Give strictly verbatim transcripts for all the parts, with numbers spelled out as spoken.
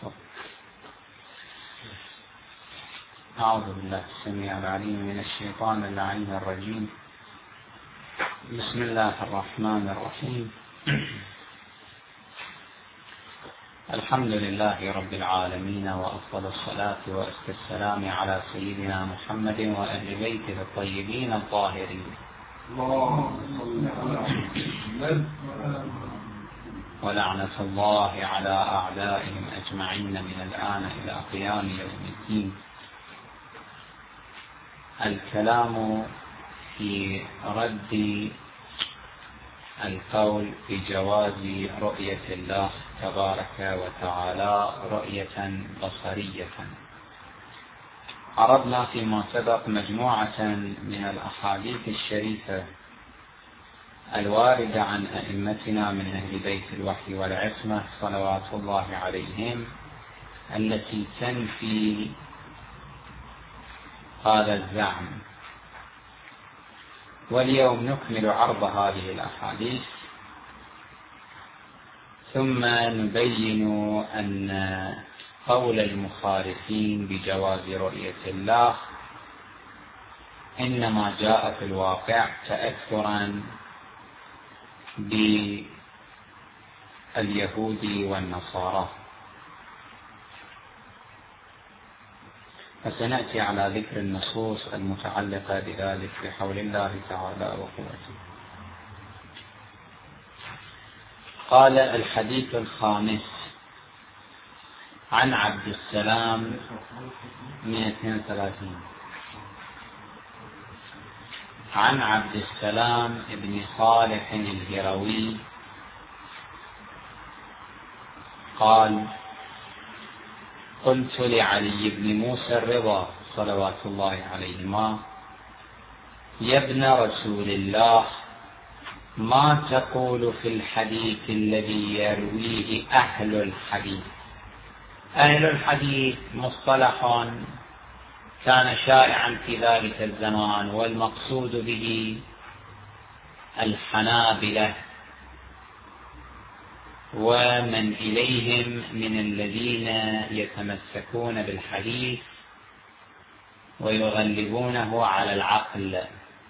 أعوذ بالله السميع العليم من الشيطان اللعين الرجيم. بسم الله الرحمن الرحيم. الحمد لله رب العالمين، وأفضل الصلاة وأزكى السلام على سيدنا محمد وأهل بيته الطيبين الطاهرين، ولعنة الله على أعدائهم أجمعين من الآن إلى قيام يوم الدين. الكلام في رد القول بجواز رؤية الله تبارك وتعالى رؤية بصرية. عرضنا فيما سبق مجموعة من الأحاديث الشريفة الواردة عن أئمتنا من أهل بيت الوحي والعصمة صلوات الله عليهم، التي تنفي هذا الزعم. واليوم نكمل عرض هذه الأحاديث، ثم نبين أن قول المخالفين بجواز رؤية الله إنما جاء في الواقع تأثرا باليهود والنصارى. فسنأتي على ذكر النصوص المتعلقة بذلك بحول الله تعالى وقوته. قال: الحديث الخامس عن عبد السلام مئة واثنين وثلاثين عن عبد السلام بن صالح الهروي قال: قلت لعلي بن موسى الرضا صلوات الله عليهما: يا ابن رسول الله، ما تقول في الحديث الذي يرويه أهل الحديث؟ أهل الحديث مصطلح كان شائعا في ذلك الزمان، والمقصود به الحنابلة ومن إليهم من الذين يتمسكون بالحديث ويغلبونه على العقل،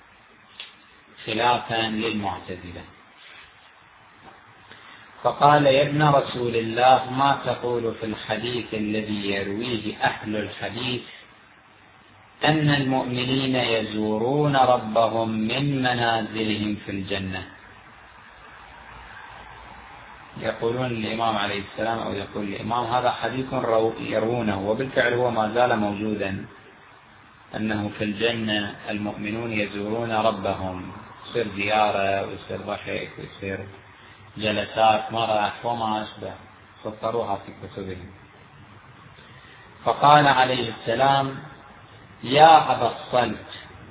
خلافا للمعتزلة. فقال: يا ابن رسول الله، ما تقول في الحديث الذي يرويه أهل الحديث أن المؤمنين يزورون ربهم من منازلهم في الجنة؟ يقولون الإمام عليه السلام، أو يقول الإمام: هذا حديث يرونه، وبالفعل هو ما زال موجودا، أنه في الجنة المؤمنون يزورون ربهم، يصير زيارة ويصير ضحك ويصير جلسات مرح وما أشبه، سطروها في كتبهم. فقال عليه السلام: يا أبا الصلت،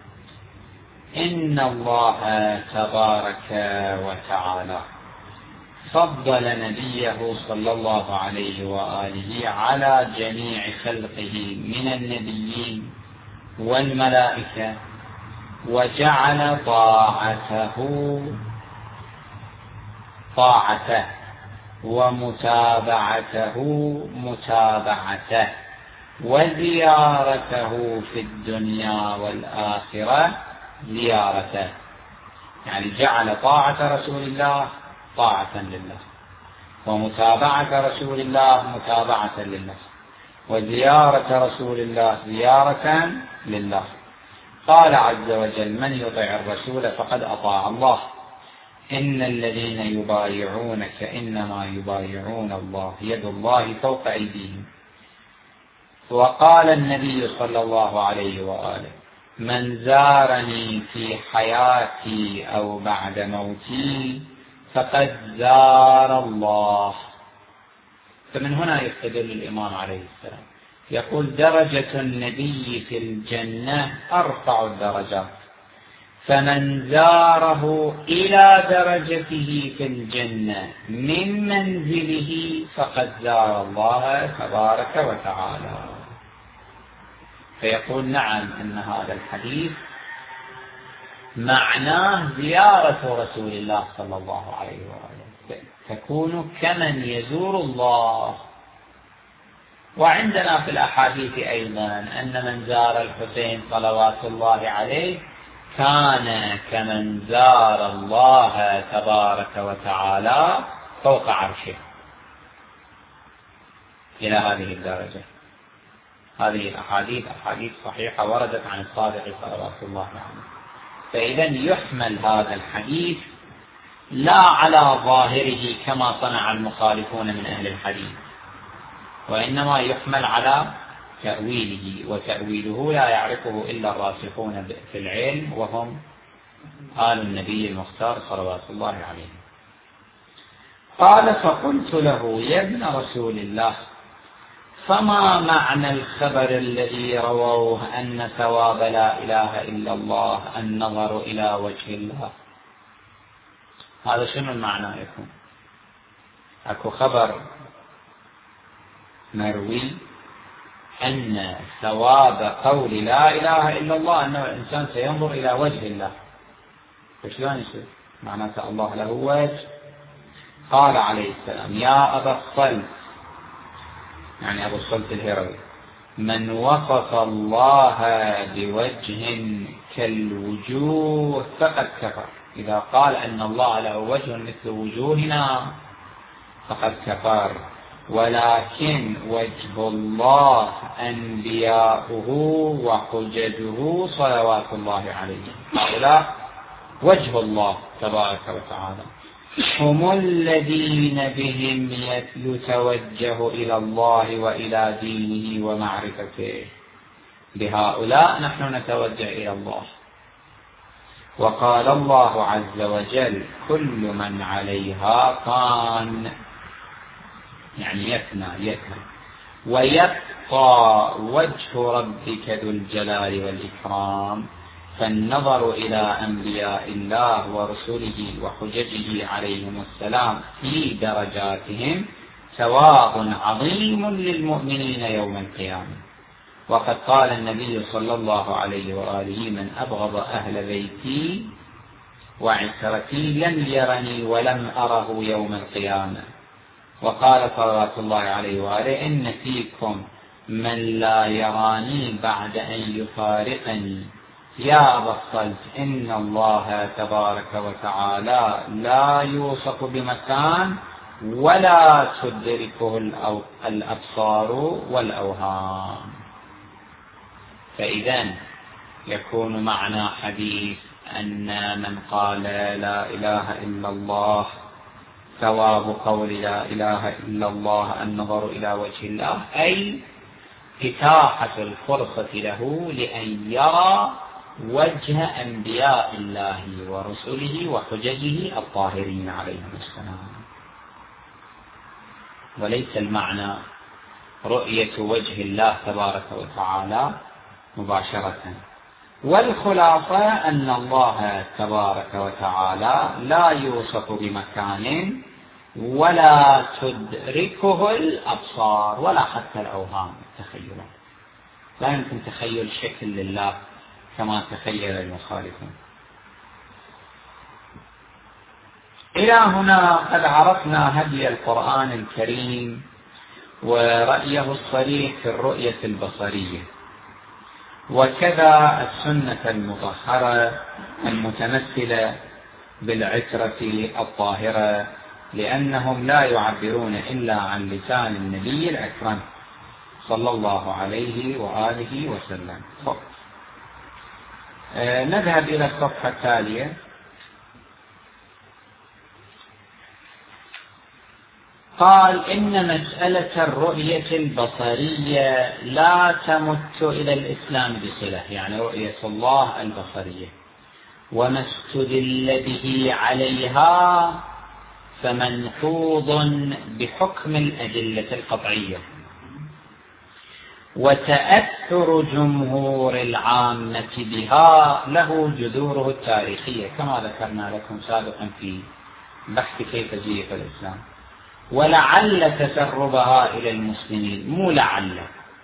إن الله تبارك وتعالى فضل نبيه صلى الله عليه وآله على جميع خلقه من النبيين والملائكة، وجعل طاعته طاعته ومتابعته متابعته وزيارته في الدنيا والآخرة زيارته. يعني جعل طاعة رسول الله طاعة لله، ومتابعة رسول الله متابعة لله، وزيارة رسول الله زيارة لله. قال عز وجل: من يطع الرسول فقد أطاع الله، إن الذين يبايعونك إنما يبايعون الله، يد الله فوق أيديهم. وقال النبي صلى الله عليه وآله: من زارني في حياتي أو بعد موتي فقد زار الله. فمن هنا يستدل الإمام عليه السلام، يقول: درجة النبي في الجنة أرفع الدرجات، فمن زاره إلى درجته في الجنة من منزله فقد زار الله تبارك وتعالى. فيقول: نعم، إن هذا الحديث معناه زيارة رسول الله صلى الله عليه وآله، تكون كمن يزور الله. وعندنا في الأحاديث أيضا أن من زار الحسين صلوات الله عليه كان كمن زار الله تبارك وتعالى فوق عرشه، إلى هذه الدرجة. هذه الأحاديث أحاديث صحيحة وردت عن الصادق صلوات الله عليه. فإذا يحمل هذا الحديث لا على ظاهره كما صنع المخالفون من أهل الحديث، وإنما يحمل على تأويله، وتأويله لا يعرفه إلا الراسخون في العلم وهم آل النبي المختار صلوات الله عليه. قال: فقلت له: يا ابن رسول الله، فما معنى الخبر الذي رووه أن ثواب لا إله إلا الله النظر إلى وجه الله؟ هذا شنو المعنى يكون؟ أكو خبر مروي أن ثواب قول لا إله إلا الله أنه الإنسان سينظر إلى وجه الله، فشلون يصير؟ معناته الله له وجه. قال عليه السلام: يا أبا الصلت، يعني أبو الصلت الهروي، من وصف الله بوجه كالوجوه فقد كفر. إذا قال أن الله له وجه مثل وجوهنا فقد كفر. ولكن وجه الله أنبياؤه وحججه صلوات الله عليهم، هؤلاء وجه الله تبارك وتعالى، هم الذين بهم يتوجه إلى الله وإلى دينه ومعرفته. بهؤلاء نحن نتوجه إلى الله. وقال الله عز وجل: كل من عليها فان، يعني يفنى يفنى، ويبقى وجه ربك ذو الجلال والإكرام. فالنظر إلى أنبياء الله ورسله وحججه عليهم السلام في درجاتهم ثواب عظيم للمؤمنين يوم القيامة. وقد قال النبي صلى الله عليه وآله: من أبغض أهل بيتي وعترتي لم يرني ولم أره يوم القيامة. وقال صلوات الله عليه وآله: إن فيكم من لا يراني بعد أن يفارقني. يا أبا الصلت، إن الله تبارك وتعالى لا يوصف بمكان ولا تدركه الأبصار والأوهام. فإذا يكون معنى حديث أن من قال لا إله إلا الله ثواب قول لا إله إلا الله النظر إلى وجه الله، أي إتاحة الفرصة له لأن يرى وجه أنبياء الله ورسله وحججه الطاهرين عليهم السلام. وليس المعنى رؤية وجه الله تبارك وتعالى مباشرة. والخلاصة أن الله تبارك وتعالى لا يوصف بمكان ولا تدركه الأبصار ولا حتى الأوهام التخيلات. لا يمكن تخيل شكل لله كما تخيل المخالفون. إلى هنا قد عرفنا هدي القرآن الكريم ورأيه الصريح في الرؤية البصرية، وكذا السنة المطهرة المتمثلة بالعترة الطاهرة، لأنهم لا يعبرون إلا عن لسان النبي الأكرم صلى الله عليه وآله وسلم. آه نذهب إلى الصفحة التالية. قال: إن مسألة الرؤية البصرية لا تمت إلى الإسلام بصلة، يعني رؤية الله البصرية، وما استدل به عليها فمنحوظ بحكم الأدلة القطعية، وتأثر جمهور العامة بها له جذوره التاريخية، كما ذكرنا لكم سابقا في بحث كيف جيء الإسلام. ولعل تسربها إلى المسلمين، مو لعل،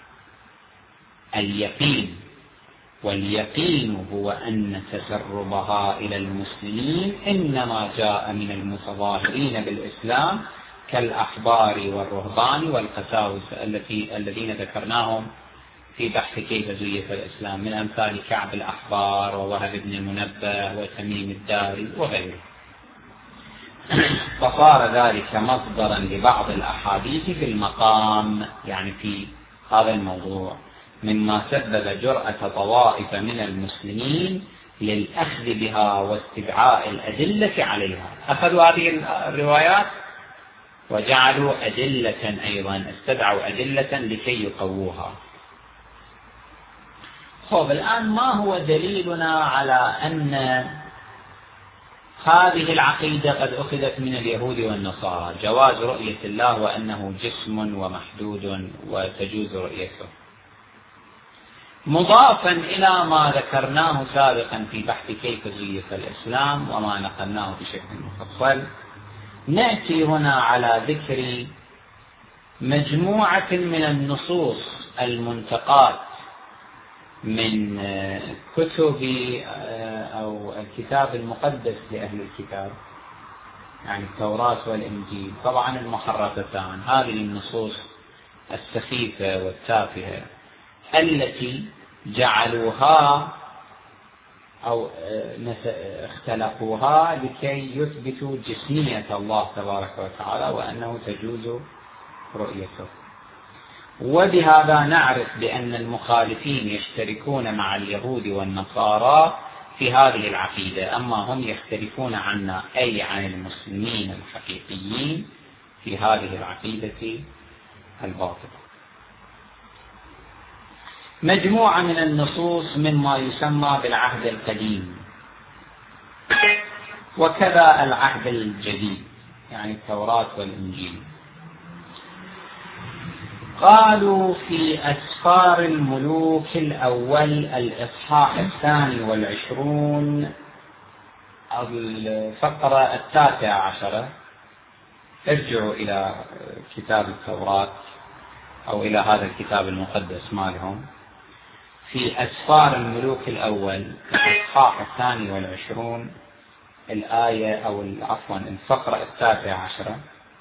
اليقين، واليقين هو أن تسربها إلى المسلمين إنما جاء من المتظاهرين بالإسلام كالأحبار والرهبان والقساوسة التي الذين ذكرناهم في بحث كيف زيف الإسلام، من أمثال كعب الأحبار ووهب بن المنبه وتميم الداري وغيره. فصار ذلك مصدرا لبعض الأحاديث في المقام، يعني في هذا الموضوع، مما سبب جرأة طوائف من المسلمين للأخذ بها واستدعاء الأدلة عليها. أخذوا هذه الروايات وجعلوا أدلة أيضا، استدعوا أدلة لكي يقووها. طيب الآن ما هو دليلنا على أن هذه العقيدة قد أخذت من اليهود والنصارى؟ جواز رؤية الله وأنه جسم ومحدود وتجوز رؤيته، مضافا إلى ما ذكرناه سابقا في بحث كيف زيف الإسلام وما نقلناه بشكل مفصل. نأتي هنا على ذكر مجموعة من النصوص المنتقاة من كتب أو الكتاب المقدس لأهل الكتاب، يعني التوراة والإنجيل، طبعا المحرفتان، هذه النصوص السخيفة والتافهة التي جعلوها أو اختلقوها لكي يثبتوا جسمية الله تبارك وتعالى وأنه تجوز رؤيته. وبهذا نعرف بأن المخالفين يشتركون مع اليهود والنصارى في هذه العقيدة، أما هم يختلفون عنا أي عن المسلمين الحقيقيين في هذه العقيدة الباطلة. مجموعة من النصوص مما يسمى بالعهد القديم، وكذا العهد الجديد، يعني التوراة والإنجيل. قالوا في أسفار الملوك الأول الإصحاح الثاني والعشرون الفقرة التاسعة عشرة، ارجعوا إلى كتاب التوراة أو إلى هذا الكتاب المقدس مالهم، في أسفار الملوك الأول الإصحاح الثاني والعشرون الآية أو عفوا الفقرة التاسعة عشرة،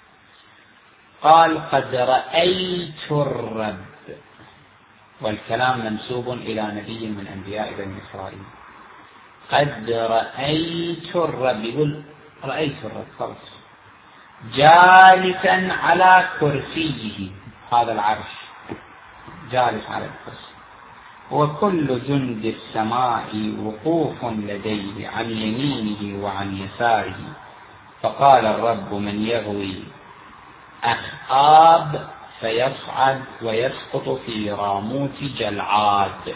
قال قد رأيت الرب، والكلام منسوب إلى نبي من أنبياء بني إسرائيل. قد رأيت الرب، يقول رأيت الرب خلاص، جالسا على كرسيه، هذا العرش جالس على الكرسي، وكل جند السماء وقوف لديه عن يمينه وعن يساره. فقال الرب من يغوي أخآب فيصعد ويسقط في راموت جلعاد.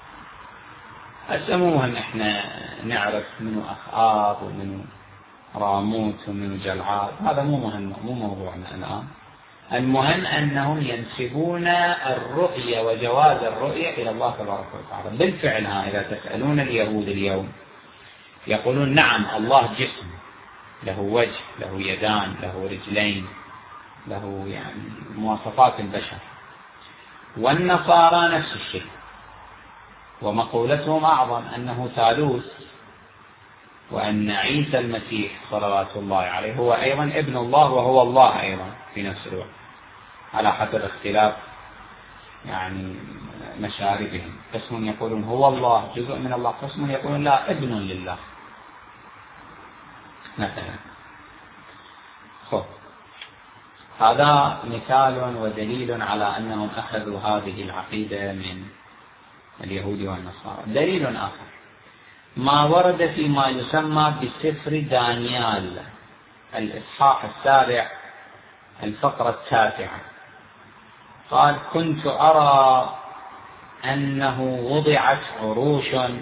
أسموهم إحنا نعرف منو أخآب ومنو راموت ومنو جلعاد، هذا مو مهم، مو موضوعنا الآن. المهم أنهم ينسبون الرؤية وجواز الرؤية إلى الله تبارك وتعالى. بالفعل إذا تسألون اليهود اليوم يقولون نعم الله جسم، له وجه، له يدان، له رجلين، له يعني مواصفات البشر. والنصارى نفس الشيء، ومقولتهم أعظم أنه ثالوث، وأن عيسى المسيح صلوات الله عليه هو أيضا ابن الله وهو الله أيضا في نفس الوقت، على حسب اختلاف يعني مشاربهم. قسم يقولون هو الله جزء من الله، قسم يقولون لا ابن لله مثلا. خب هذا مثال ودليل على أنهم أخذوا هذه العقيدة من اليهود والنصارى. دليل آخر ما ورد فيما يسمى بسفر دانيال الإصحاح السابع الفقرة التاسعة، قال كنت أرى أنه وضعت عروش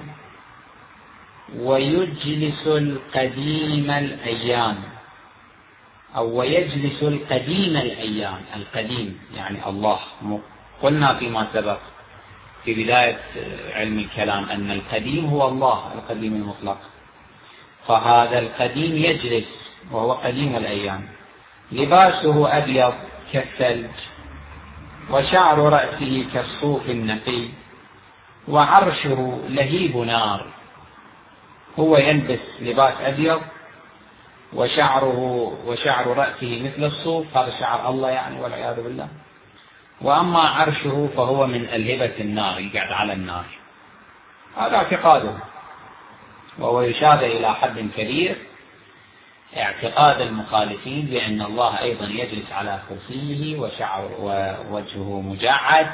ويجلس القديم الأيام أو ويجلس القديم الأيام، القديم يعني الله. قلنا فيما سبق في بداية علم الكلام أن القديم هو الله القديم المطلق، فهذا القديم يجلس وهو قديم الأيام، لباسه أبيض كالثلج وشعر رأسه كالصوف النقي وعرشه لهيب نار. هو يلبس لباس أبيض وشعره وشعر رأسه مثل الصوف، هذا شعر الله يعني والعياذ بالله. وأما عرشه فهو من ألهبة النار، يقعد على النار، هذا اعتقاده. وهو يشابه إلى حد كبير اعتقاد المخالفين بأن الله أيضا يجلس على كرسيه وشعر ووجهه مجعد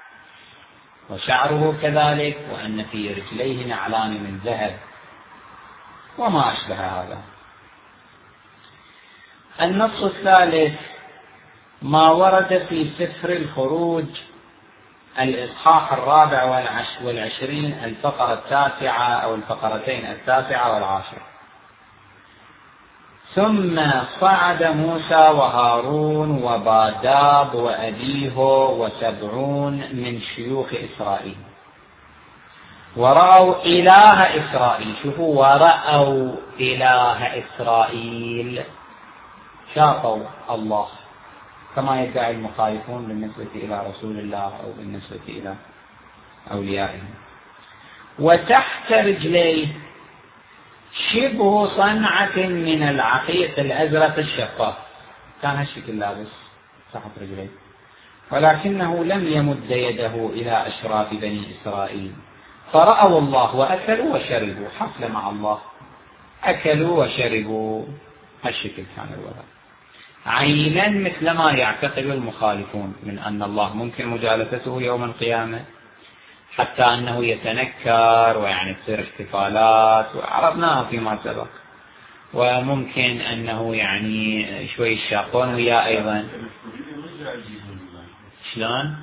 وشعره كذلك، وأن في رجليه نعلان من ذهب وما أشبه هذا. النص الثالث ما ورد في سفر الخروج الإصحاح الرابع والعشرين الفقرة التاسعة أو الفقرتين التاسعة والعاشرة. ثم صعد موسى وهارون وباداب وأبيه وسبعون من شيوخ إسرائيل ورأوا إله إسرائيل. شوفوا، ورأوا إله إسرائيل، شافوا الله كما يدعي المخالفون بالنسبة إلى رسول الله أو بالنسبة إلى أوليائه. وتحت رجليه شبه صنعة من العقيق الأزرق الشفاف، كان هالشكل لابس تحت رجليه، ولكنه لم يمد يده إلى أشراف بني إسرائيل. فرأوا الله وأكلوا وشربوا، حفل مع الله، أكلوا وشربوا، هالشكل كان الوضع، عينا مثل ما يعتقد المخالفون من أن الله ممكن مجالسته يوم القيامة، حتى أنه يتنكر ويعني تصير احتفالات، وعرفناها فيما سبق، وممكن أنه يعني شوي الشاقون وياه أيضا. شلون؟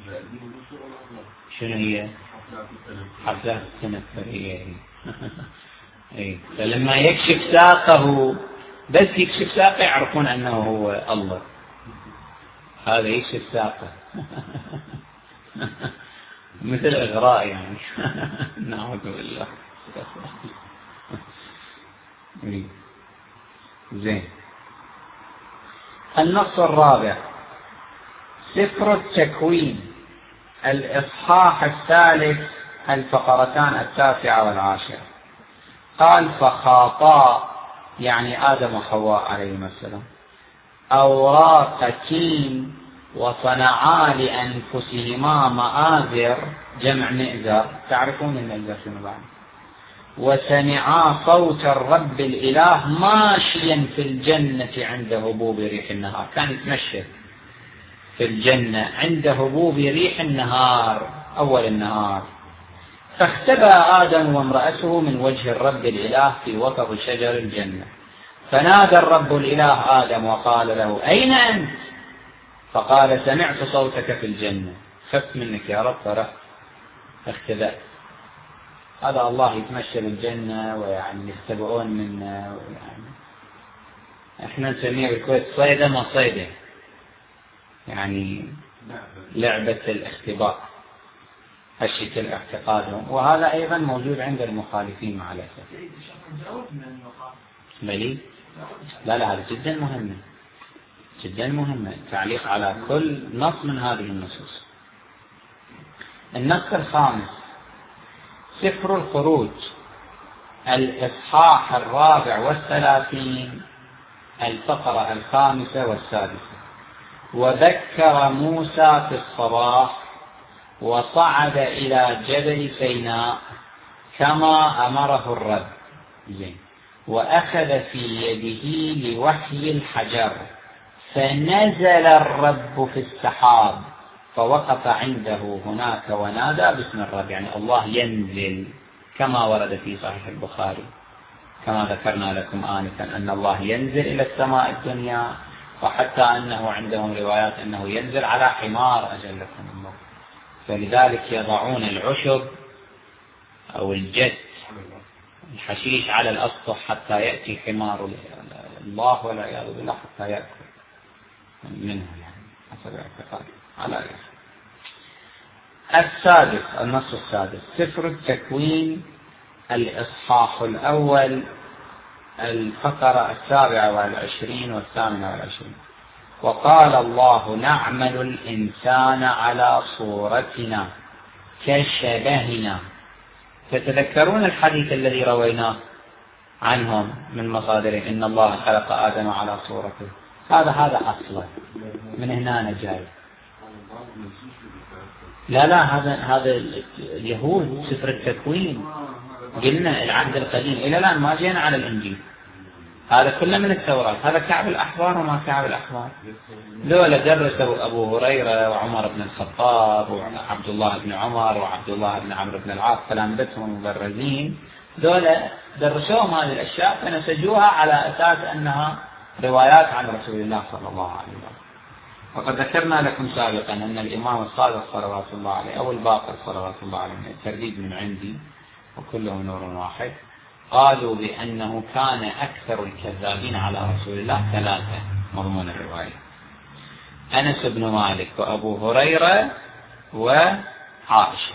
شنو هي؟ حفلات التنكرية. اي، فلما يكشف ساقه، بس يكشف ساقه يعرفون أنه هو الله، هذا يكشف ساقه. مثل إغراء يعني. نعوذ بالله. زين. النص الرابع سفر التكوين الإصحاح الثالث الفقرتان التاسعة والعاشرة. قال فخاطا يعني آدم وحواء عليهما السلام أوراق تين وصنعا لأنفسهما مآذر، جمع مئزر، تعرفون المئزر شنو بعد. وسمعا صوت الرب الإله ماشيا في الجنة عند هبوب ريح النهار، كان يتمشى في الجنة عند هبوب ريح النهار أول النهار. فاختبأ آدم وامرأته من وجه الرب الإله في وسط شجر الجنة، فنادى الرب الإله آدم وقال له أين أنت؟ فقال سمعت صوتك في الجنة، خفت منك يا رب فرحت اختبأت. هذا الله يتمشى بالجنة ويعني يختبئون منا، يعني احنا نسميه بالكويت صيدة ما صيدة، يعني لعبة الاختباء، هالشكل اعتقادهم، وهذا أيضا موجود عند المخالفين مع الأسف. بلي؟ لا لا، هذا جدا مهمة جدا مهمة، تعليق على كل نص من هذه النصوص. النص الخامس سفر الخروج الإصحاح الرابع والثلاثين الفقرة الخامسة والسادسة. وذكر موسى في الصباح وصعد إلى جبل سيناء كما أمره الرب، وأخذ في يده لوحي الحجر، فنزل الرب في السحاب فوقف عنده هناك ونادى باسم الرب، يعني الله ينزل كما ورد في صحيح البخاري كما ذكرنا لكم آنفا أن الله ينزل إلى السماء الدنيا، وحتى أنه عندهم روايات أنه ينزل على حمار أجلكم الله، فلذلك يضعون العشب أو الجد الحشيش على الأسطح حتى يأتي حمار الله والعياذ بالله حتى يأكل منه، يعني حسب الاعتقاد على الأسف. السادس النص السادس سفر التكوين الإصحاح الأول الفقرة السابعة والعشرين والثامنة والعشرين. وقال الله نعمل الإنسان على صورتنا كشبهنا. تتذكرون الحديث الذي رويناه عنهم من مصادرهم إن الله خلق آدم على صورته. هذا هذا أصلا من هنا أنا جاي. لا لا هذا هذا اليهود سفر التكوين قلنا العهد القديم إلى الآن ما جينا على الإنجيل، هذا كله من التوراة. هذا كعب الأحبار وما كعب الأحبار. لولا درسوا أبو هريرة وعمر بن الخطاب وعبد الله بن عمر وعبد الله بن عمرو بن العاص تلامذتهم المبرزين، دولة درسوهم هذه الأشياء فنسجوها على أساس أنها روايات عن رسول الله صلى الله عليه وسلم. وقد ذكرنا لكم سابقا أن الإمام الصادق صلوات الله عليه أو الباقر صلوات الله عليه، الترديد من عندي وكله نور واحد، قالوا بأنه كان أكثر الكذابين على رسول الله ثلاثة مضمون الرواية: أنس بن مالك وأبو هريرة وعائشة.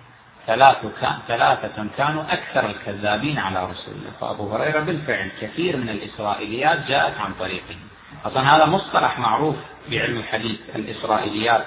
ثلاثة كانوا أكثر الكذابين على رسول الله. فأبو هريرة بالفعل كثير من الإسرائيليات جاءت عن طريقه. أصلا هذا مصطلح معروف بعلم الحديث، الإسرائيليات.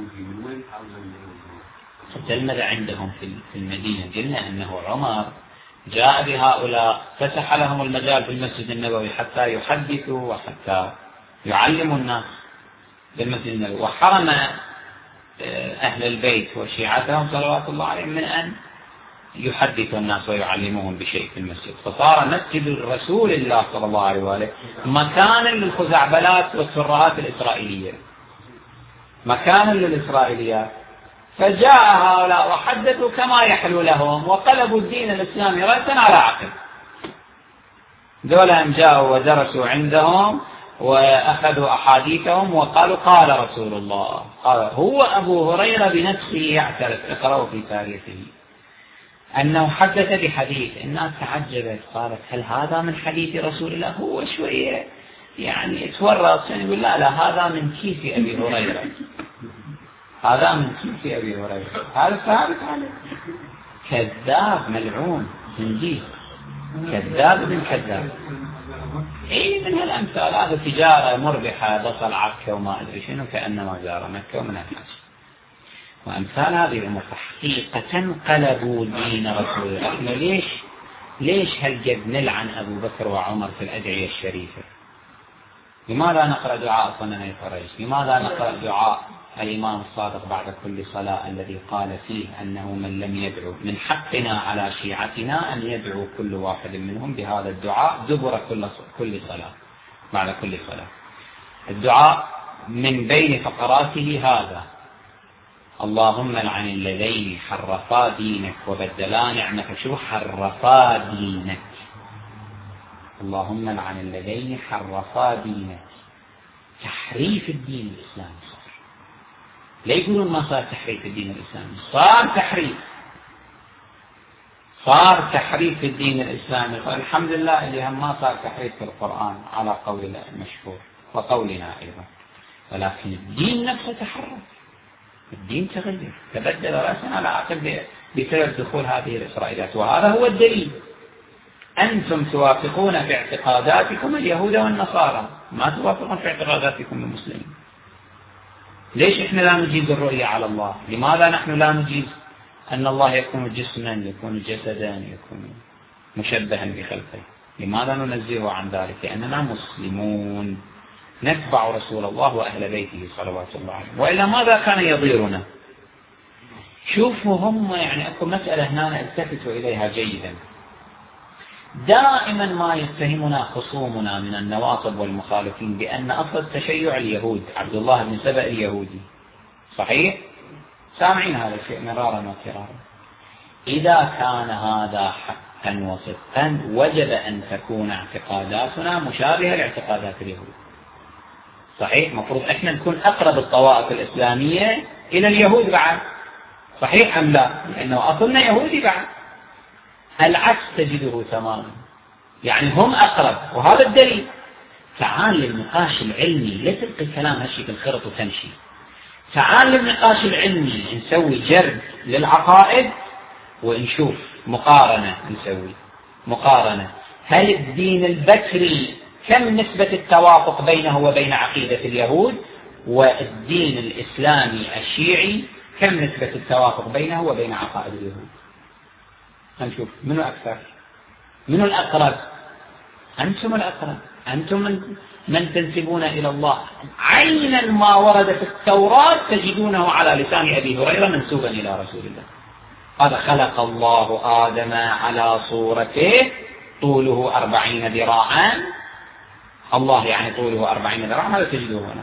التلمذة عندهم في المدينة قلنا أنه عمر جاء بهؤلاء فسح لهم المجال في المسجد النبوي حتى يحدثوا وحتى يعلموا الناس بالمسجد النبوي، وحرم أهل البيت وشيعتهم صلوات الله عليهم من أن يحدثوا الناس ويعلموهم بشيء في المسجد. فصار مسجد رسول الله صلى الله عليه وآله مكانا للخزعبلات والسرات الإسرائيلية، مكانا للإسرائيليات. فجاء هؤلاء وحدثوا كما يحلو لهم وقلبوا الدين الإسلامي رأسا على عقب. دولهم جاءوا ودرسوا عندهم وأخذوا أحاديثهم وقالوا قال رسول الله. قال هو أبو هريرة بنفسه يعترف، اقرأوا في تاريخه، أنه حدث بحديث. الناس تعجبت، قالت هل هذا من حديث رسول الله؟ هو شوية يعني تورط، يقول لا لا هذا من كيس أبي هريرة، هذا من كيس أبي هريرة، هذا ثابت عليه. كذاب ملعون زنديق، كذاب ابن كذاب. اي من هالامثال. هذا تجاره مربحه، بصل عكا وما ادري شنو، كانما زار مكه ومن الحج وامثال هذه الامور. حقيقه قلبوا دين رسول الله. احنا ليش ليش هالقد نلعن ابو بكر وعمر في الادعيه الشريفه؟ لماذا نقرا دعاء صنمي قريش؟ لماذا نقرا دعاء الإمام الصادق بعد كل صلاة الذي قال فيه أنه من لم يدعو من حقنا على شيعتنا أن يدعو كل واحد منهم بهذا الدعاء دبر كل كل صلاة، بعد كل صلاة. الدعاء من بين فقراته هذا: اللهم لعن الذين حرفا دينك وبدلا نعمتك. شو حرفا دينك؟ اللهم لعن الذين حرفا دينك. تحريف الدين الإسلامي صار. لا يقولون ما صار تحريف الدين الإسلامي، صار تحريف، صار تحريف الدين الإسلامي. الحمد لله اللي هم ما صار تحريف في القرآن على قول المشهور وقولنا أيضا، ولكن الدين نفسه تحرف، الدين تغير، تبدل رأسا على عقب بسبب دخول هذه الإسرائيليات. وهذا هو الدليل. أنتم توافقون في اعتقاداتكم اليهود والنصارى، ما توافقون في اعتقاداتكم المسلمين. ليش إحنا لا نجيز الرؤية على الله؟ لماذا نحن لا نجيز أن الله يكون جسما، يكون جسدا، يكون مشبها بخلقه؟ لماذا ننزهه عن ذلك؟ لأننا مسلمون نتبع رسول الله وأهل بيته صلوات الله عليه، وإلا ماذا كان يضيرنا؟ شوفوا هم يعني أكو مسألة هنا التفتوا إليها جيدا. دائما ما يتهمنا خصومنا من النواصب والمخالفين بأن أصل التشيع اليهود، عبد الله بن سبأ اليهودي، صحيح؟ سامعين هذا الشيء مرارا وكرارا. إذا كان هذا حقا وصدقا وجب أن تكون اعتقاداتنا مشابهة لاعتقادات اليهود، صحيح؟ مفروض احنا نكون أقرب الطوائف الإسلامية إلى اليهود بعد، صحيح أم لا؟ لأنه أصلنا يهودي بعد. العكس تجده تماما، يعني هم أقرب، وهذا الدليل. تعال للنقاش العلمي، لا تلقي الكلام هالشي في الخرط وتمشي. تعال للنقاش العلمي، نسوي جرد للعقائد ونشوف مقارنة، نسوي مقارنة. هل الدين البكري كم نسبة التوافق بينه وبين عقيدة اليهود؟ والدين الإسلامي الشيعي كم نسبة التوافق بينه وبين عقائد اليهود؟ هنشوف منو أكثر، منو الأقرب أنتم الأقرب، أنتم من, من تنسبون إلى الله. عينا ما ورد في التوراة تجدونه على لسان أبي هريرة منسوبا إلى رسول الله. هذا خلق الله آدم على صورته طوله أربعين ذراعا، الله يعني طوله أربعين ذراعا، هذا تجده هنا.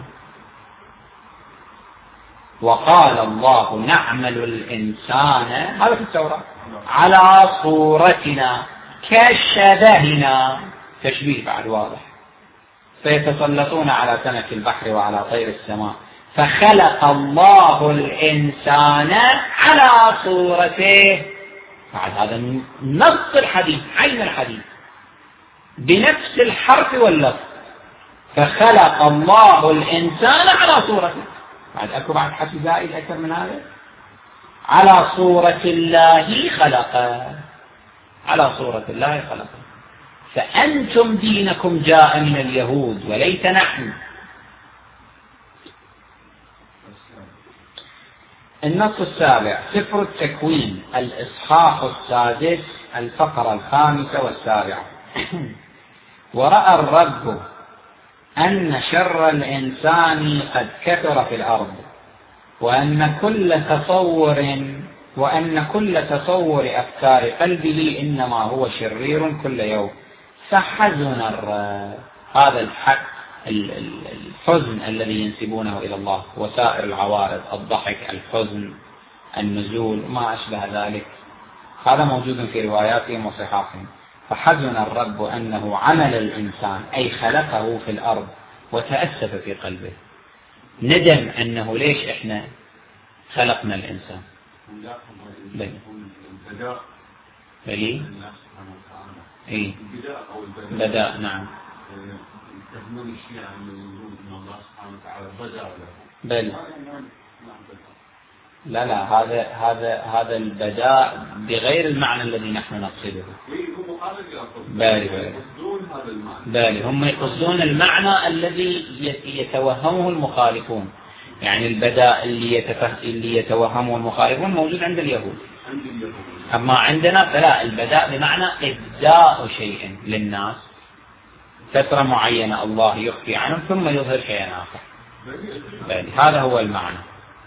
وقال الله نعمل الإنسان، هذا في التوراة، على صورتنا كشبهنا، تشبيه بعد واضح. فيتسلطون على سمك البحر وعلى طير السماء، فخلق الله الإنسان على صورته. بعد هذا نص الحديث، عين الحديث بنفس الحرف واللفظ، فخلق الله الإنسان على صورته. بعد أكو بعد حرف زائد أكثر من هذا، على صورة الله خلق، على صورة الله خلق. فأنتم دينكم جاء من اليهود وليس نحن. النص السابع، سفر التكوين، الإصحاح السادس، الفقرة الخامسة والسابعة. ورأى الرب أن شر الإنسان قد كثر في الأرض، وأن كل تصور وأن كل تصور أفكار قلبه إنما هو شرير كل يوم، فحزن الرب. هذا الحق الحزن الذي ينسبونه إلى الله، وسائر العوارض، الضحك، الحزن، النزول، ما أشبه ذلك، هذا موجود في رواياتهم وصحاحهم. فحزن الرب أنه عمل الإنسان، أي خلقه في الأرض، وتأسف في قلبه، ندم أنه ليش إحنا خلقنا الإنسان. بلي بلي إيه بدأ، نعم، تهمون الشيء عن وجود ان الله سبحانه وتعالى بدأ له. بل لا لا هذا هذا هذا البداء بغير المعنى الذي نحن نقصده. بالي بالي بالي هم يقصدون المعنى الذي يتوهمه المخالفون، يعني البداء اللي يتفه اللي يتوهمه المخالفون موجود عند اليهود، أما عندنا فلا، البداء بمعنى إبداء شيء للناس فترة معينة الله يخفي عنهم ثم يظهر شيئا آخر. بالي هذا هو المعنى.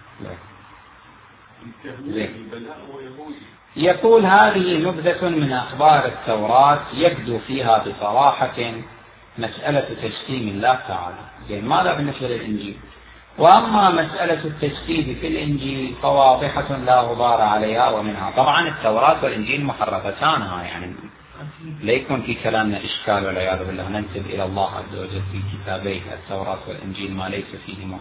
يقول هذه نبذة من أخبار التوراة يبدو فيها بصراحة مسألة تجسيم الله تعالى. يعني ماذا بالنسبة للإنجيل؟ وأما مسألة التجسيد في الإنجيل فواضحة لا غبار عليها، ومنها طبعا التوراة والإنجيل محرفتانها، يعني لا يكون في كلامنا إشكال والعياذ بالله ننسب إلى الله عز وجل في كتابيه التوراة والإنجيل ما ليس فيهما.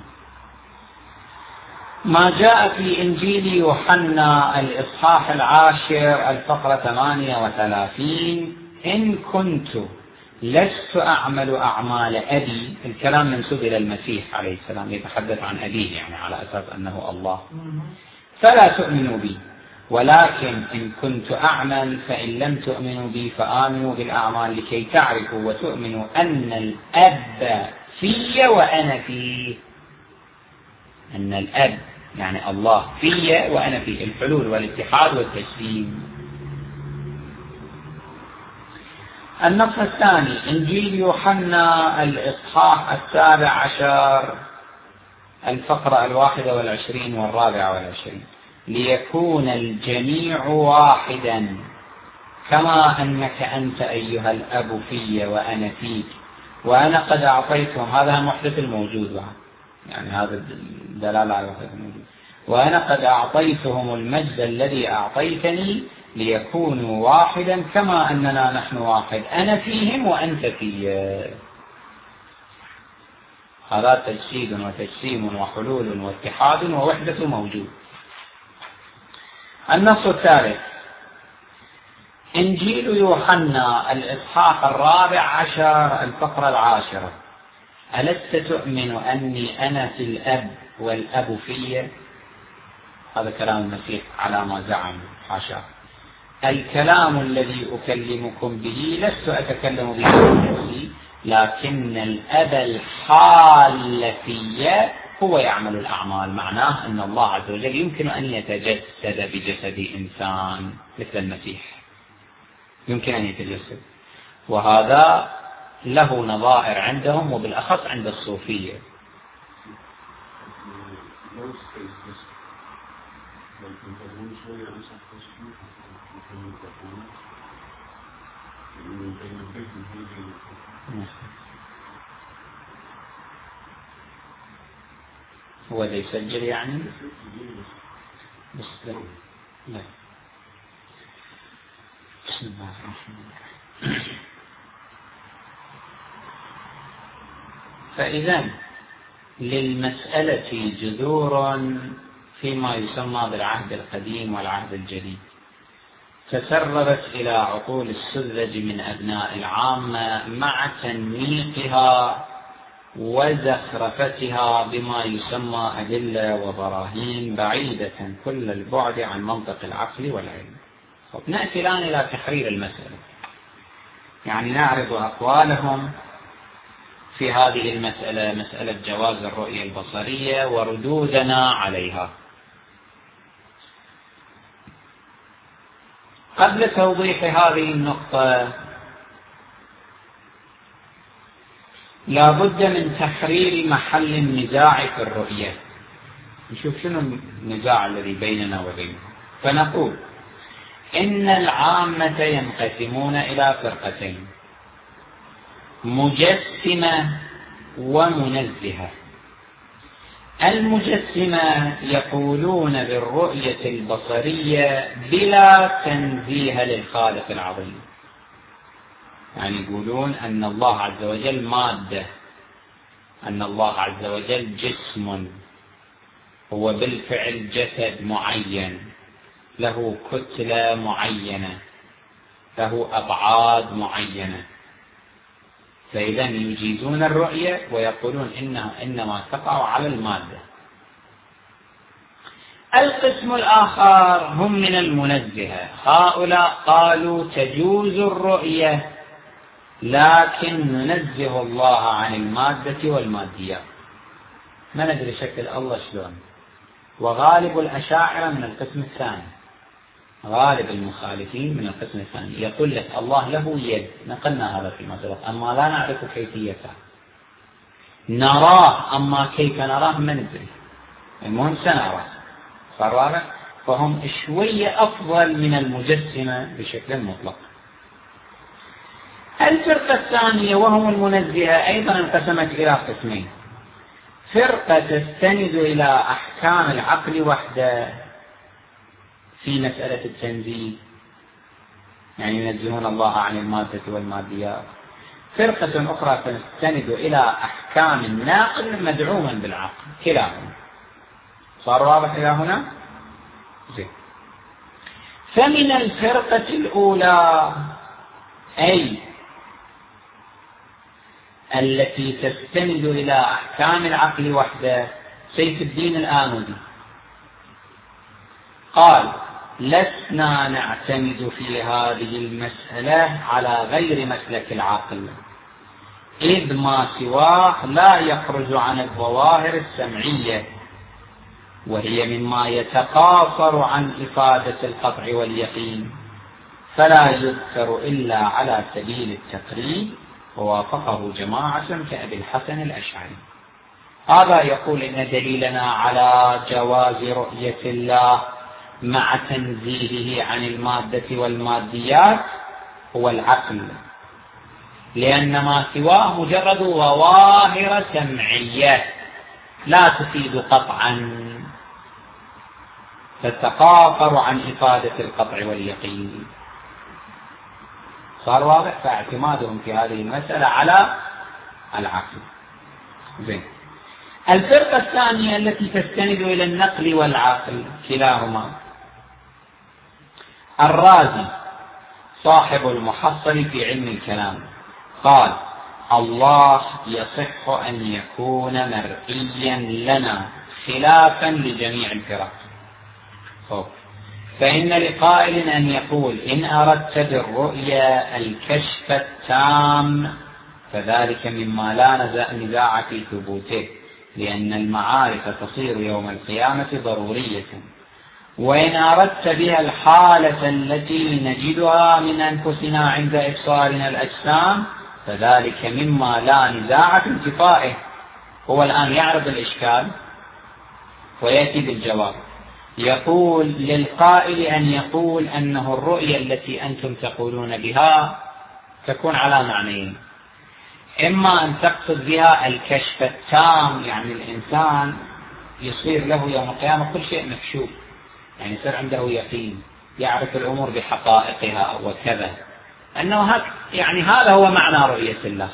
ما جاء في إنجيل يوحنا الإصحاح العاشر الفقرة ثمانية وثلاثين، إن كنت لست أعمل أعمال أبي، الكلام منسوب إلى المسيح عليه السلام، يتحدث عن أبيه يعني على أساس أنه الله، فلا تؤمنوا بي، ولكن إن كنت أعمل فإن لم تؤمنوا بي فآمنوا بالأعمال لكي تعرفوا وتؤمنوا أن الأب في وأنا فيه. أن الأب يعني الله في وأنا فيه، الحلول والاتحاد والتسليم. النص الثاني، إنجيل يوحنا الإصحاح السابع عشر الفقرة الواحدة والعشرين والرابعة والعشرين، ليكون الجميع واحدا كما أنك أنت أيها الأب في وأنا فيك وأنا قد أعطيتهم، هذا المحدث الموجود يعني هذا دلالة على المحدث الموجود، وأنا قد أعطيتهم المجد الذي أعطيتني ليكونوا واحدا كما أننا نحن واحد، أنا فيهم وأنت في. هذا تجسيد وتجسيم وحلول واتحاد ووحدة موجود. النص الثالث، إنجيل يوحنا الإصحاح الرابع عشر الفقرة العاشرة، ألست تؤمن أني أنا في الأب والأب في؟ هذا كلام المسيح على ما زعم، حاشا. الكلام الذي أكلمكم به لست أتكلم به بنفسي، لكن الأب الحال في هو يعمل الأعمال. معناه أن الله عز وجل يمكن أن يتجسد بجسد إنسان مثل المسيح، يمكن أن يتجسد، وهذا له نظائر عندهم وبالأخص عند الصوفية. هو اللي يسجل يعني بس لا. بسم الله الرحمن الرحيم. فإذا للمسألة جذور فيما يسمى بالعهد القديم والعهد الجديد، تسربت إلى عقول السذج من أبناء العامة مع تنميقها وزخرفتها بما يسمى أدلة وبراهين بعيدة كل البعد عن منطق العقل والعلم. نأتي الآن إلى تحرير المسألة، يعني نعرض أقوالهم في هذه المسألة، مسألة جواز الرؤية البصرية وردودنا عليها. قبل توضيح هذه النقطة لا بد من تحرير محل النزاع في الرؤية. نشوف شنو النزاع الذي بيننا وبينهم. فنقول إن العامة ينقسمون إلى فرقتين: مجسمة ومنزهة. المجسمة يقولون بالرؤية البصرية بلا تنزيه للخالق العظيم، يعني يقولون أن الله عز وجل مادة، أن الله عز وجل جسم، هو بالفعل جسد معين له كتلة معينة له أبعاد معينة، فإذا يجيزون الرؤية ويقولون إنها إنما تقع على المادة. القسم الآخر هم من المنزهة، هؤلاء قالوا تجوز الرؤية لكن ننزه الله عن المادة والماديات، ما ندري شكل الله شلون. وغالب الأشاعرة من القسم الثاني، غالب المخالفين من القسم الثاني، يقول لك الله له يد، نقلنا هذا فيما سبق، أما لا نعرف كيفيته، نراه أما كيف نراه ما ندري، المهم سنراه. صار واضح؟ فهم شوية أفضل من المجسمة بشكل مطلق. الفرقة الثانية وهم المنزهة أيضا انقسمت إلى قسمين: فرقة تستند إلى أحكام العقل وحده في مسألة التنزيه، يعني ينزهون الله عن المادة والماديات. فرقة أخرى تستند إلى أحكام الناقل مدعوما بالعقل، كلاهما. صار واضح إلى هنا؟ زين. فمن الفرقة الأولى أي التي تستند إلى أحكام العقل وحده سيف الدين الآمدي قال: لسنا نعتمد في هذه المسألة على غير مسلك العقل، إذ ما سواه لا يخرج عن الظواهر السمعية، وهي مما يتقاصر عن إفادة القطع واليقين، فلا يذكر إلا على سبيل التقريب، ووافقه جماعة كأبي الحسن الأشعري. هذا يقول إن دليلنا على جواز رؤية الله مع تنزيهه عن المادة والماديات هو العقل، لأن ما سواه مجرد ظواهر سمعية لا تفيد قطعا، تتقاصر عن إفادة القطع واليقين. صار واضح؟ فاعتمادهم في هذه المسألة على العقل. زين. الفرقة الثانية التي تستند إلى النقل والعقل كلاهما، الرازي صاحب المحصل في علم الكلام قال: الله يصح أن يكون مرئيا لنا خلافا لجميع الفرق. فإن لقائل أن يقول: إن أردت بالرؤيا الكشف التام فذلك مما لا نزاع في ثبوته، لأن المعارف تصير يوم القيامة ضرورية. وإن أردت بها الحالة التي نجدها من أنفسنا عند إبصارنا الأجسام فذلك مما لا نزاع في انتفائه. هو الآن يعرض الإشكال ويأتي بالجواب. يقول للقائل أن يقول أنه الرؤية التي أنتم تقولون بها تكون على معنيين: إما أن تقصد بها الكشف التام، يعني الإنسان يصير له يوم القيامة كل شيء مكشوف، يعني يصير عنده يقين، يعرف الأمور بحقائقها وكذا، أنه هك يعني هذا هو معنى رؤية الله.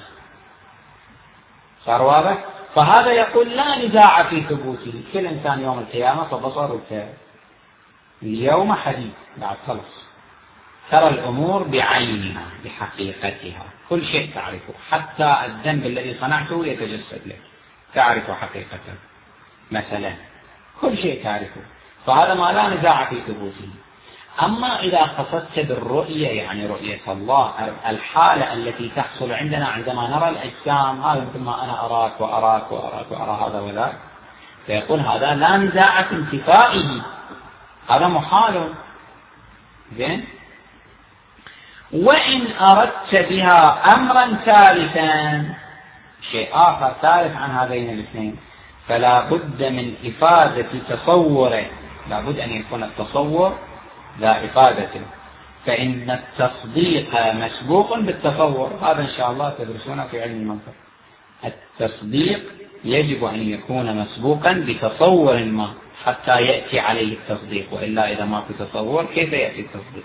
صار واضح؟ فهذا يقول لا نزاع في ثبوته، كل إنسان يوم القيامة فبصرك اليوم حديد، بعد خلص ترى الأمور بعينها بحقيقتها، كل شيء تعرفه، حتى الذنب الذي صنعته يتجسد لك، تعرف حقيقته مثلا، كل شيء تعرفه، فهذا ما لا نزاع في ثبوته. أما إذا قصدت بالرؤية يعني رؤية الله، الحالة التي تحصل عندنا عندما نرى الأجسام، هذا مثل ما أنا أراك وأراك وأراك وأرى هذا وذاك، فيقول هذا لا نزاع في انتفائه، هذا محال. زين؟ وإن أردت بها أمرا ثالثا، شيء آخر ثالث عن هذين الاثنين، فلا بد من إفادة تصوره، لا بد أن يكون التصور لا إفادته، فإن التصديق مسبوق بالتصور. هذا إن شاء الله تدرسونه في علم المنطق. التصديق يجب أن يكون مسبوقا بتصور ما حتى يأتي عليه التصديق، وإلا إذا ما في تصور كيف يأتي التصديق؟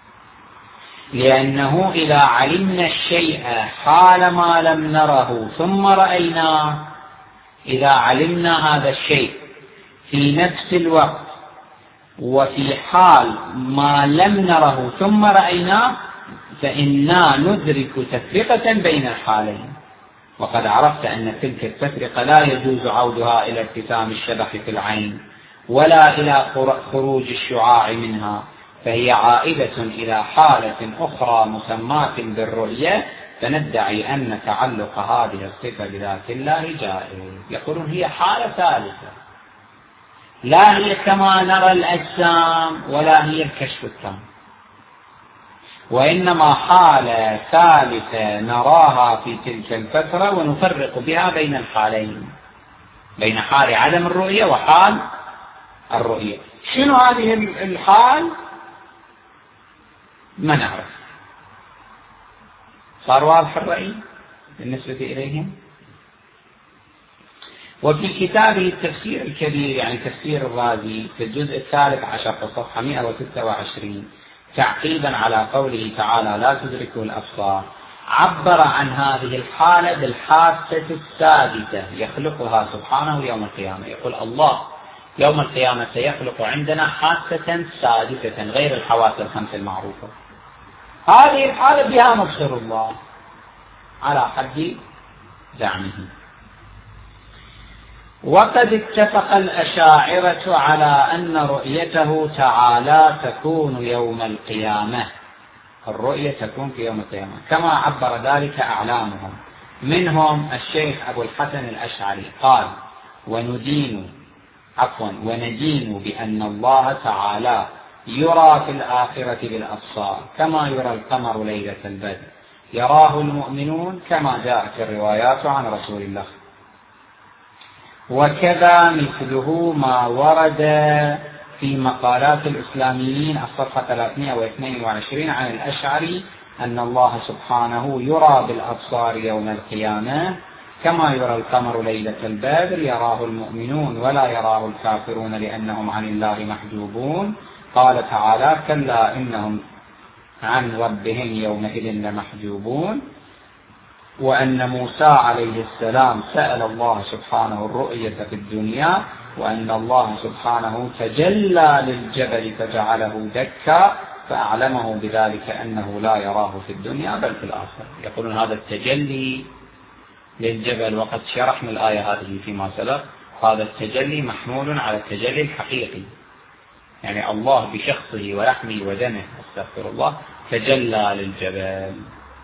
لأنه إذا علمنا الشيء حال ما لم نره ثم رأيناه، إذا علمنا هذا الشيء في نفس الوقت وفي حال ما لم نره ثم رأيناه، فإنا ندرك تفرقة بين الحالين. وقد عرفت أن تلك التفرقة لا يجوز عودها إلى ارتسام الشبح في العين ولا إلى خروج الشعاع منها، فهي عائدة إلى حالة أخرى مسماة بالرؤية، فندعي أن تعلق هذه الصفة بذات الله جائز. يقولون هي حالة ثالثة، لا هي كما نرى الأجسام ولا هي الكشف التام، وإنما حالة ثالثة نراها في تلك الفترة ونفرق بها بين الحالين، بين حال عدم الرؤية وحال الرؤية. شنو هذه الحال؟ ما نعرف. صار واضح الرأي بالنسبة إليهم؟ وفي كتابه التفسير الكبير، يعني تفسير الرازي، في الجزء الثالث عشر في الصفحة مئة وستة وعشرين، تعقيبا على قوله تعالى لا تدركه الأبصار، عبر عن هذه الحالة بالحاسة السادسة يخلقها سبحانه يوم القيامة. يقول الله يوم القيامة سيخلق عندنا حاسة سادسة غير الحواس الخمس المعروفة، هذه الحالة بها نبصر الله على حد زعمه. وقد اتفق الأشاعرة على أن رؤيته تعالى تكون يوم القيامة، الرؤية تكون في يوم القيامة كما عبر ذلك أعلامهم، منهم الشيخ أبو الحسن الأشعري قال وندين عفوا وندين بأن الله تعالى يرى في الآخرة بالأبصار كما يرى القمر ليلة البدر، يراه المؤمنون كما جاءت الروايات عن رسول الله. وكذا مثله ما ورد في مقالات الإسلاميين الصفحة ثلاثمئة واثنين وعشرين عن الأشعري أن الله سبحانه يرى بالأبصار يوم القيامة كما يرى القمر ليلة البدر، يراه المؤمنون ولا يراه الكافرون لأنهم عن الله محجوبون. قال تعالى كلا إنهم عن ربهم يومئذ لمحجوبون. وأن موسى عليه السلام سأل الله سبحانه الرؤية في الدنيا، وأن الله سبحانه تجلى للجبل فجعله دكا فأعلمه بذلك أنه لا يراه في الدنيا بل في الآخرة. يقولون هذا التجلي للجبل، وقد شرحنا الآية هذه فيما سبق، هذا التجلي محمول على التجلي الحقيقي، يعني الله بشخصه ولحمه ودمه استغفر الله تجلى للجبل،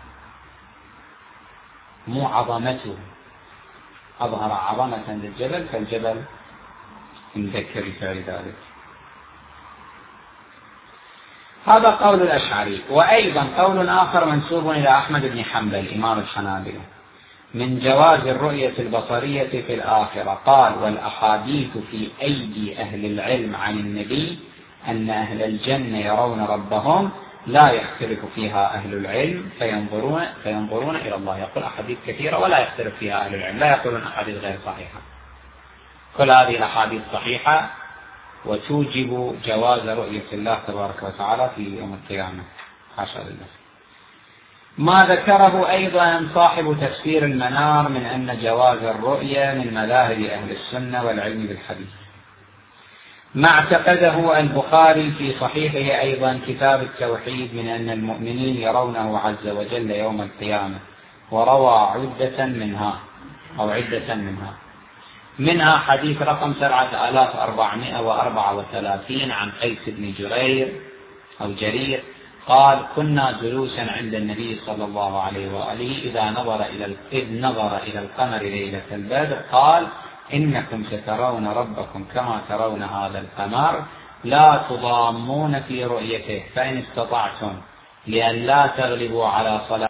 مو عظمته، أظهر عظمة للجبل فالجبل اندك بفعل ذلك. هذا قول الأشعري. وأيضا قول آخر منسوب إلى أحمد بن حنبل إمام الحنابلة من جواز الرؤية البصرية في الآخرة. قال: والأحاديث في أيدي أهل العلم عن النبي أن أهل الجنة يرون ربهم لا يختلف فيها أهل العلم فينظرون, فينظرون إلى الله. يقول أحاديث كثيرة ولا يختلف فيها أهل العلم، لا يقولون أحاديث غير صحيحة. كل هذه الأحاديث صحيحة وتوجب جواز رؤية الله تبارك وتعالى في يوم القيامة، حاشا لله. ما ذكره أيضا صاحب تفسير المنار من أن جواز الرؤية من مذاهب أهل السنة والعلم بالحديث، ما اعتقده البخاري في صحيحه أيضا كتاب التوحيد من أن المؤمنين يرونه عز وجل يوم القيامة، وروى عدة منها أو عدة منها منها حديث رقم سبعة آلاف وأربعمائة وأربعة وثلاثين عن قيس بن جرير أو جرير قال: كنا جلوسا عند النبي صلى الله عليه وآله إذا نظر إلى إذ نظر إلى القمر ليلة البدر قال: إنكم سترون ربكم كما ترون هذا القمر لا تضامون في رؤيته، فإن استطعتم لئلا تغلبوا على صلاة